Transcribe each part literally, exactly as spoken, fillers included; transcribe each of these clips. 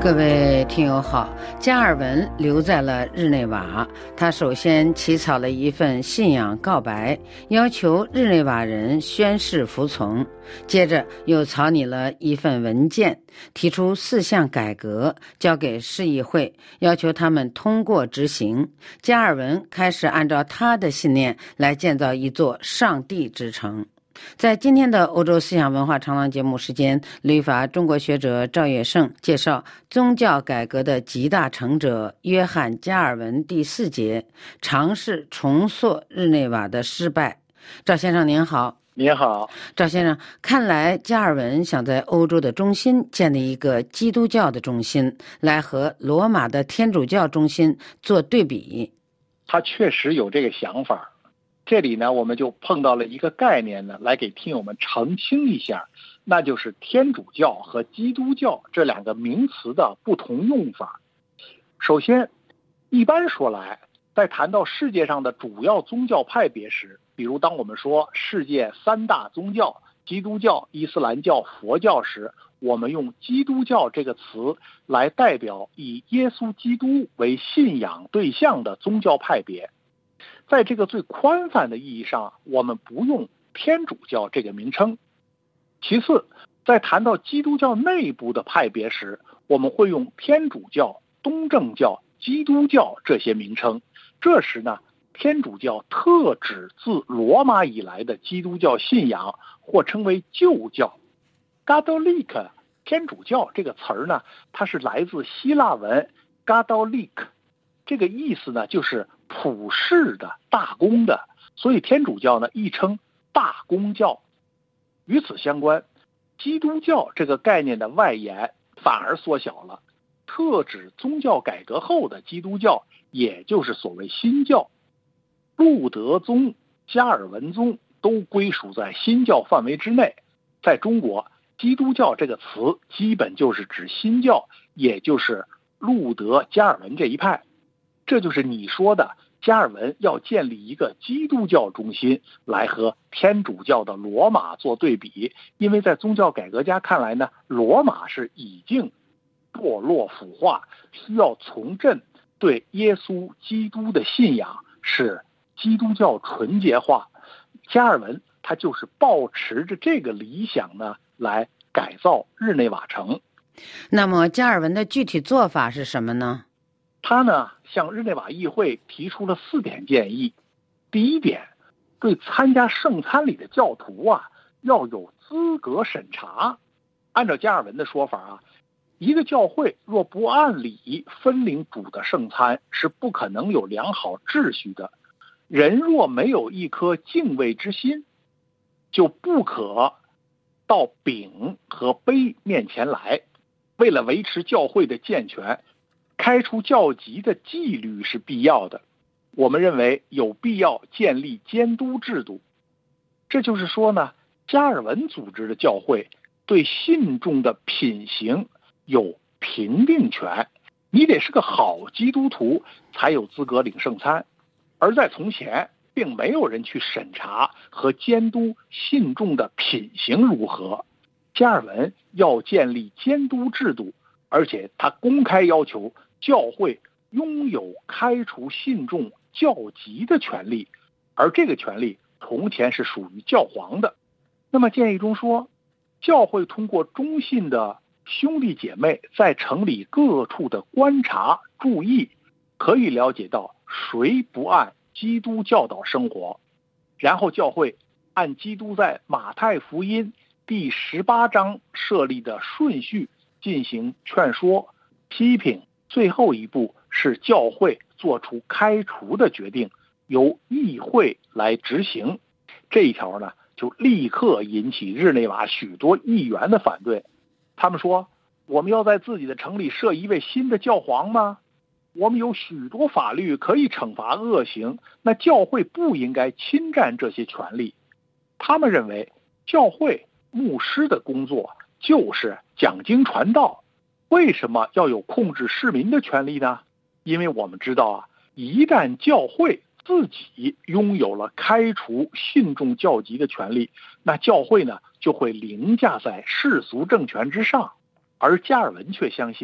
各位听友好，加尔文留在了日内瓦，他首先起草了一份信仰告白，要求日内瓦人宣誓服从，接着又草拟了一份文件，提出四项改革，交给市议会，要求他们通过执行。加尔文开始按照他的信念来建造一座上帝之城。在今天的欧洲思想文化长廊节目时间，旅法中国学者赵业胜介绍宗教改革的集大成者约翰·加尔文第四节，尝试重塑日内瓦的失败。赵先生您好。 您好。 赵先生，看来加尔文想在欧洲的中心建立一个基督教的中心，来和罗马的天主教中心做对比。 他确实有这个想法。这里呢，我们就碰到了一个概念呢，来给听友们澄清一下，那就是天主教和基督教这两个名词的不同用法。首先，一般说来，在谈到世界上的主要宗教派别时，比如当我们说世界三大宗教基督教、伊斯兰教、佛教时，我们用基督教这个词来代表以耶稣基督为信仰对象的宗教派别。在这个最宽泛的意义上，我们不用天主教这个名称。其次，在谈到基督教内部的派别时，我们会用天主教、东正教、基督教这些名称。这时呢，天主教特指自罗马以来的基督教信仰，或称为旧教。Catholic 天主教这个词儿呢，它是来自希腊文 Catholic， 这个意思呢就是普世的、大公的，所以天主教呢亦称大公教。与此相关，基督教这个概念的外延反而缩小了，特指宗教改革后的基督教，也就是所谓新教。路德宗、加尔文宗都归属在新教范围之内。在中国，基督教这个词基本就是指新教，也就是路德、加尔文这一派。这就是你说的加尔文要建立一个基督教中心，来和天主教的罗马做对比。因为在宗教改革家看来呢，罗马是已经堕落腐化，需要重振对耶稣基督的信仰，使基督教纯洁化。加尔文他就是抱持着这个理想呢，来改造日内瓦城。 那么加尔文的具体做法是什么呢？ 他呢向日内瓦议会提出了四点建议。第一点，对参加圣餐礼的教徒啊要有资格审查。按照加尔文的说法啊，一个教会若不按礼分领主的圣餐，是不可能有良好秩序的。人若没有一颗敬畏之心，就不可到饼和杯面前来。为了维持教会的健全，开除教籍的纪律是必要的。我们认为有必要建立监督制度。这就是说呢，加尔文组织的教会对信众的品行有评定权，你得是个好基督徒才有资格领圣餐。而在从前，并没有人去审查和监督信众的品行如何。加尔文要建立监督制度，而且他公开要求教会拥有开除信众教籍的权利，而这个权利从前是属于教皇的。那么建议中说，教会通过忠信的兄弟姐妹在城里各处的观察注意，可以了解到谁不按基督教导生活。然后教会按基督在马太福音第十八章设立的顺序进行劝说、批评，最后一步是教会做出开除的决定，由议会来执行。这一条呢，就立刻引起日内瓦许多议员的反对。他们说，我们要在自己的城里设一位新的教皇吗？我们有许多法律可以惩罚恶行，那教会不应该侵占这些权利。他们认为教会牧师的工作就是讲经传道，为什么要有控制市民的权利呢？因为我们知道啊，一旦教会自己拥有了开除信众教籍的权利，那教会呢就会凌驾在世俗政权之上。而加尔文却相信，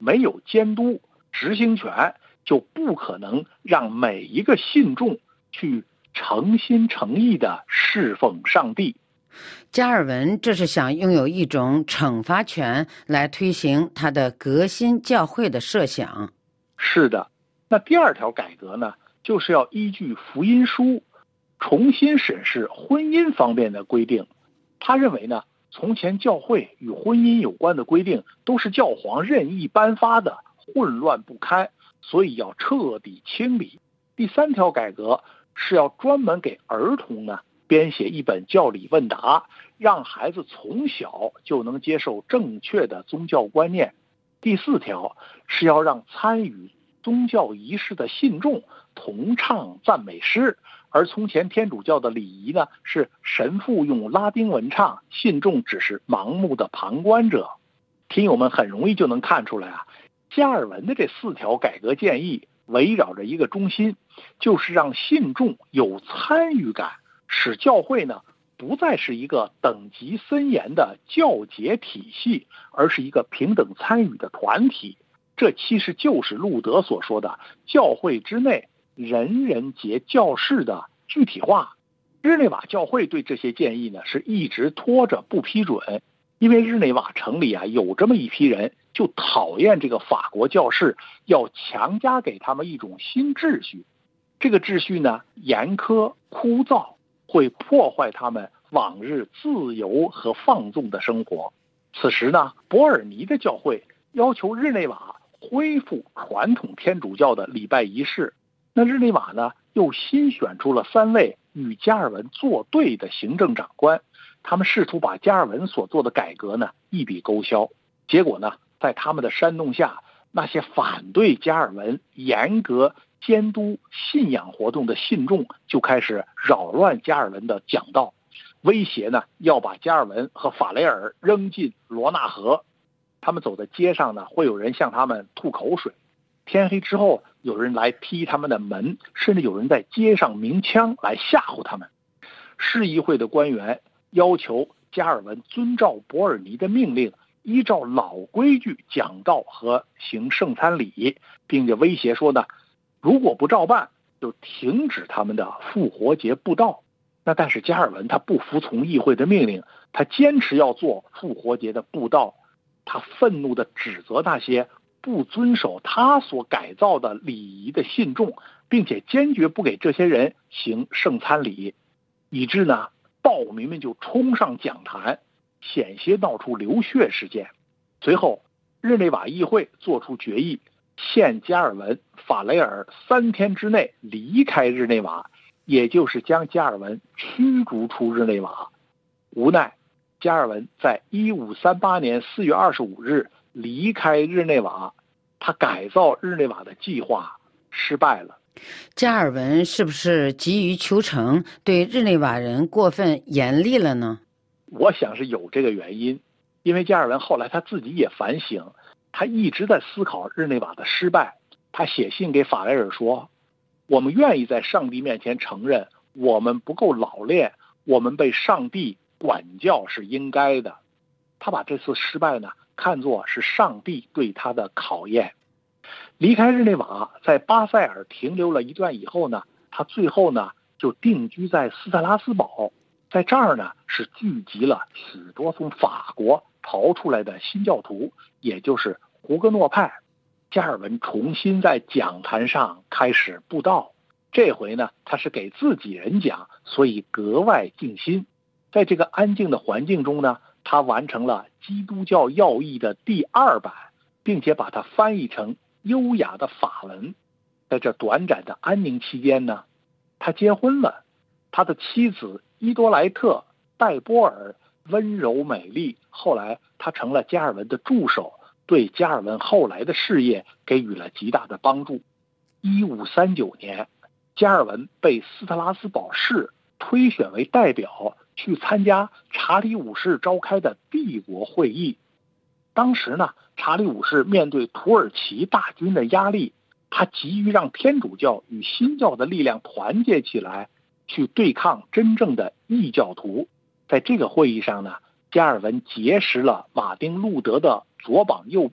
没有监督执行权，就不可能让每一个信众去诚心诚意地侍奉上帝。 加尔文这是想拥有一种惩罚权来推行他的革新教会的设想。 是的，那第二条改革呢，就是要依据福音书重新审视婚姻方面的规定。他认为呢，从前教会与婚姻有关的规定都是教皇任意颁发的，混乱不堪，所以要彻底清理。第三条改革是要专门给儿童呢编写一本教理问答，让孩子从小就能接受正确的宗教观念。第四条是要让参与宗教仪式的信众同唱赞美诗，而从前天主教的礼仪呢，是神父用拉丁文唱，信众只是盲目的旁观者。听友们很容易就能看出来啊，加尔文的这四条改革建议围绕着一个中心，就是让信众有参与感，使教会呢不再是一个等级森严的教节体系，而是一个平等参与的团体。这其实就是路德所说的教会之内人人皆教士的具体化。日内瓦教会对这些建议呢是一直拖着不批准，因为日内瓦城里啊有这么一批人就讨厌这个法国教士，要强加给他们一种新秩序。这个秩序呢严苛枯燥，会破坏他们往日自由和放纵的生活。此时呢，伯尔尼的教会要求日内瓦恢复传统天主教的礼拜仪式。那日内瓦呢又新选出了三位与加尔文作对的行政长官，他们试图把加尔文所做的改革呢一笔勾销。结果呢，在他们的煽动下，那些反对加尔文严格监督信仰活动的信众就开始扰乱加尔文的讲道，威胁呢要把加尔文和法雷尔扔进罗纳河。他们走在街上呢，会有人向他们吐口水，天黑之后有人来踢他们的门，甚至有人在街上鸣枪来吓唬他们。市议会的官员要求加尔文遵照伯尔尼的命令，依照老规矩讲道和行圣餐礼，并且威胁说呢，如果不照办就停止他们的复活节布道。那但是加尔文他不服从议会的命令，他坚持要做复活节的布道。他愤怒地指责那些不遵守他所改造的礼仪的信众，并且坚决不给这些人行圣餐礼，以致呢暴民们就冲上讲坛，险些闹出流血事件。随后日内瓦议会做出决议，限加尔文、法雷尔三天之内离开日内瓦，也就是将加尔文驱逐出日内瓦。无奈加尔文在一五三八年四月二十五日离开日内瓦，他改造日内瓦的计划失败了。 加尔文是不是急于求成，对日内瓦人过分严厉了呢？ 我想是有这个原因，因为加尔文后来他自己也反省，他一直在思考日内瓦的失败。他写信给法雷尔说，我们愿意在上帝面前承认我们不够老练，我们被上帝管教是应该的。他把这次失败呢看作是上帝对他的考验。离开日内瓦，在巴塞尔停留了一段以后呢，他最后呢就定居在斯特拉斯堡。在这儿呢是聚集了许多从法国逃出来的新教徒，也就是胡格诺派。加尔文重新在讲坛上开始布道，这回呢他是给自己人讲，所以格外静心。在这个安静的环境中呢，他完成了《基督教要义》的第二版，并且把它翻译成优雅的法文。在这短暂的安宁期间呢，他结婚了。他的妻子伊多莱特·戴波尔温柔美丽，后来他成了加尔文的助手，对加尔文后来的事业给予了极大的帮助。一五三九年，加尔文被斯特拉斯堡市推选为代表，去参加查理五世召开的帝国会议。当时呢，查理五世面对土耳其大军的压力，他急于让天主教与新教的力量团结起来，去对抗真正的异教徒。在这个会议上呢，加尔文结识了马丁·路德的左膀右臂，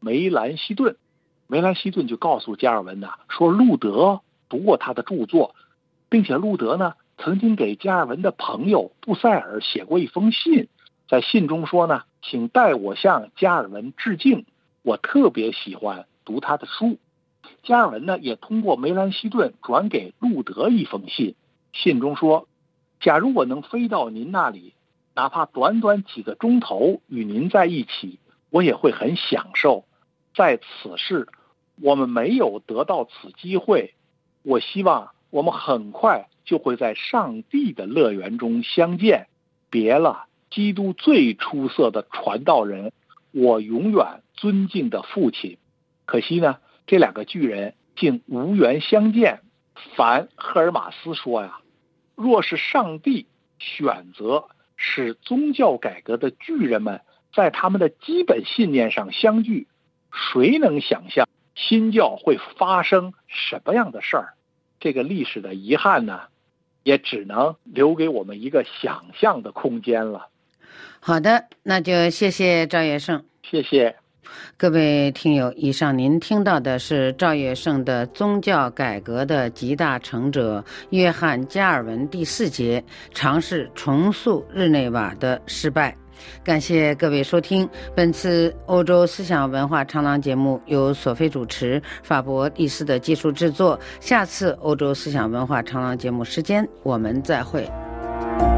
梅兰希顿。梅兰希顿就告诉加尔文呢，说路德读过他的著作，并且路德呢曾经给加尔文的朋友布塞尔写过一封信，在信中说呢，请代我向加尔文致敬，我特别喜欢读他的书。加尔文呢也通过梅兰希顿转给路德一封信，信中说，假如我能飞到您那里，哪怕短短几个钟头与您在一起，我也会很享受。在此世我们没有得到此机会，我希望我们很快就会在上帝的乐园中相见。别了，基督最出色的传道人，我永远尊敬的父亲。可惜呢，这两个巨人竟无缘相见。凡赫尔马斯说呀，若是上帝选择使宗教改革的巨人们在他们的基本信念上相聚，谁能想象新教会发生什么样的事儿？这个历史的遗憾呢，也只能留给我们一个想象的空间了。 好的，那就谢谢赵业胜。 谢谢各位听友，以上您听到的是赵业胜的宗教改革的集大成者约翰加尔文第四节，尝试重塑日内瓦的失败。感谢各位收听本次欧洲思想文化长廊节目，由索菲主持，法国丽丝的技术制作。下次欧洲思想文化长廊节目时间我们再会。